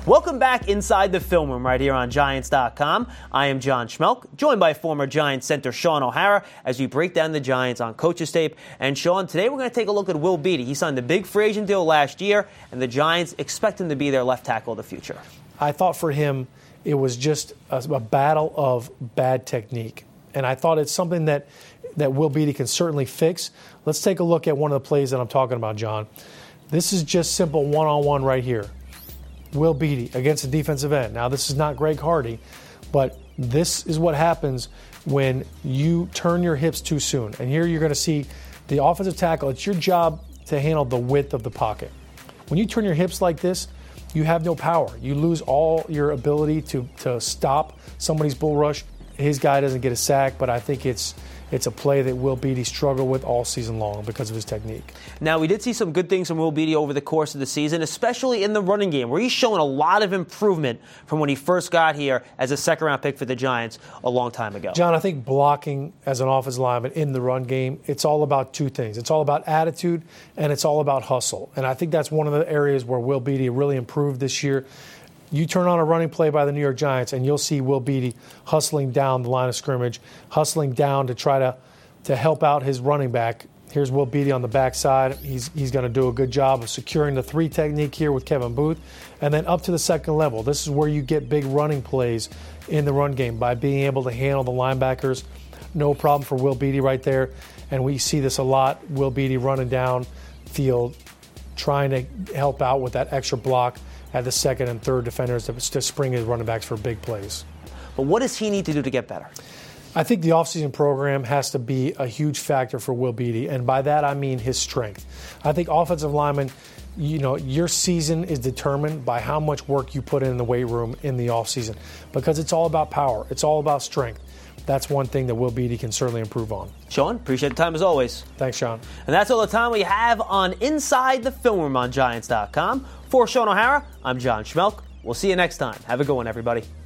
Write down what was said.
Welcome back inside the film room right here on Giants.com. I am John Schmelk, joined by former Giants center Shaun O'Hara as we break down the Giants on Coach's Tape. And Shaun, today we're going to take a look at Will Beatty. He signed a big free agent deal last year, and the Giants expect him to be their left tackle of the future. I thought for him it was just a battle of bad technique. And I thought it's something that Will Beatty can certainly fix. Let's take a look at one of the plays that I'm talking about, John. This is just simple one-on-one right here. Will Beatty against the defensive end. Now, this is not Greg Hardy, but this is what happens when you turn your hips too soon. And here you're going to see the offensive tackle. It's your job to handle the width of the pocket. When you turn your hips like this, you have no power. You lose all your ability to stop somebody's bull rush. His guy doesn't get a sack, but I think it's a play that Will Beatty struggled with all season long because of his technique. Now, we did see some good things from Will Beatty over the course of the season, especially in the running game, where he's shown a lot of improvement from when he first got here as a second-round pick for the Giants a long time ago. John, I think blocking as an offensive lineman in the run game, it's all about two things. It's all about attitude, and it's all about hustle. And I think that's one of the areas where Will Beatty really improved this year. You turn on a running play by the New York Giants, and you'll see Will Beatty hustling down the line of scrimmage, hustling down to try to help out his running back. Here's Will Beatty on the backside. He's going to do a good job of securing the three technique here with Kevin Booth. And then up to the second level. This is where you get big running plays in the run game by being able to handle the linebackers. No problem for Will Beatty right there. And we see this a lot. Will Beatty running down field, trying to help out with that extra block at the second and third defenders to spring his running backs for big plays. But what does he need to do to get better? I think the offseason program has to be a huge factor for Will Beatty, and by that I mean his strength. I think offensive linemen, your season is determined by how much work you put in the weight room in the offseason because it's all about power. It's all about strength. That's one thing that Will Beatty can certainly improve on. Shaun, appreciate the time as always. Thanks, Shaun. And that's all the time we have on Inside the Film Room on Giants.com. For Shaun O'Hara, I'm John Schmelk. We'll see you next time. Have a good one, everybody.